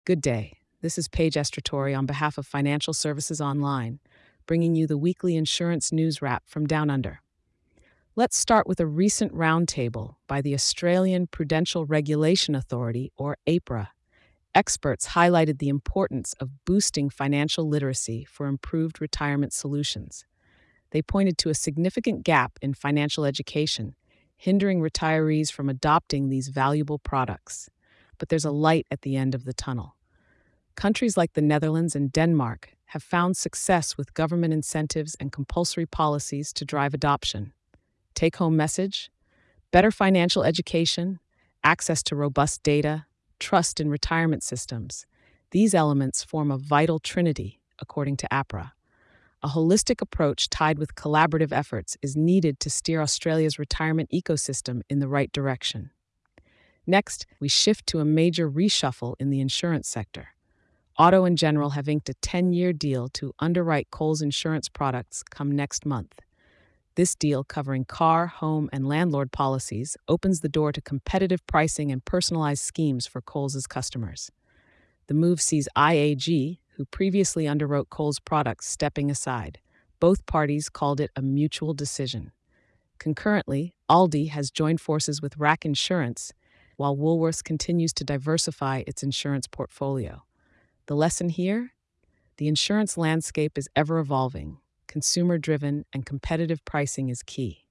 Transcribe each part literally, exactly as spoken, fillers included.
Good day. This is Paige Estratori on behalf of Financial Services Online, bringing you the weekly insurance news wrap from Down Under. Let's start with a recent roundtable by the Australian Prudential Regulation Authority, or APRA. Experts highlighted the importance of boosting financial literacy for improved retirement solutions. They pointed to a significant gap in financial education, hindering retirees from adopting these valuable products. But there's a light at the end of the tunnel. Countries like the Netherlands and Denmark have found success with government incentives and compulsory policies to drive adoption. Take home message: better financial education, access to robust data, trust in retirement systems. These elements form a vital trinity, according to APRA. A holistic approach tied with collaborative efforts is needed to steer Australia's retirement ecosystem in the right direction. Next, we shift to a major reshuffle in the insurance sector. Auto and General have inked a ten-year deal to underwrite Coles insurance products come next month. This deal, covering car, home, and landlord policies, opens the door to competitive pricing and personalized schemes for Coles' customers. The move sees I A G, who previously underwrote Coles products, stepping aside. Both parties called it a mutual decision. Concurrently, Aldi has joined forces with R A C Insurance, while Woolworths continues to diversify its insurance portfolio. The lesson here? The insurance landscape is ever evolving, consumer-driven, and competitive pricing is key.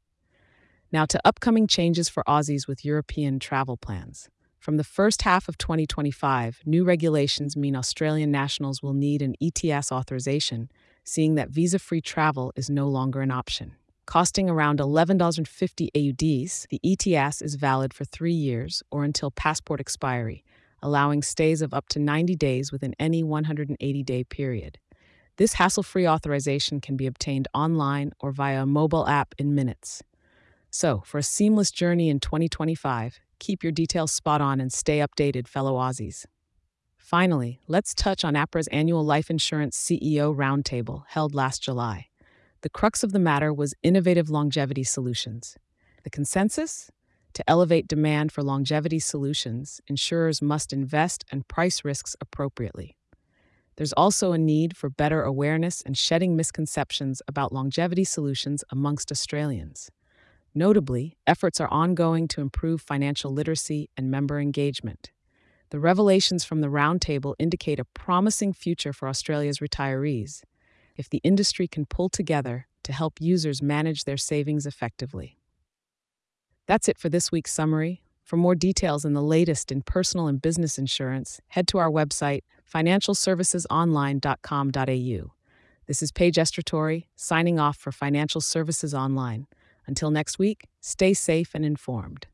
Now to upcoming changes for Aussies with European travel plans. From the first half of twenty twenty-five, new regulations mean Australian nationals will need an E T S authorization, seeing that visa-free travel is no longer an option. Costing around eleven dollars and fifty A U Ds, the E T S is valid for three years or until passport expiry, allowing stays of up to ninety days within any one hundred eighty day period. This hassle-free authorization can be obtained online or via a mobile app in minutes. So, for a seamless journey in twenty twenty-five, keep your details spot on and stay updated, fellow Aussies. Finally, let's touch on APRA's annual life insurance C E O roundtable held last July. The crux of the matter was innovative longevity solutions. The consensus? To elevate demand for longevity solutions, insurers must invest and price risks appropriately. There's also a need for better awareness and shedding misconceptions about longevity solutions amongst Australians. Notably, efforts are ongoing to improve financial literacy and member engagement. The revelations from the roundtable indicate a promising future for Australia's retirees, if the industry can pull together to help users manage their savings effectively. That's it for this week's summary. For more details and the latest in personal and business insurance, head to our website, financial services online dot com dot a u. This is Paige Estratori, signing off for Financial Services Online. Until next week, stay safe and informed.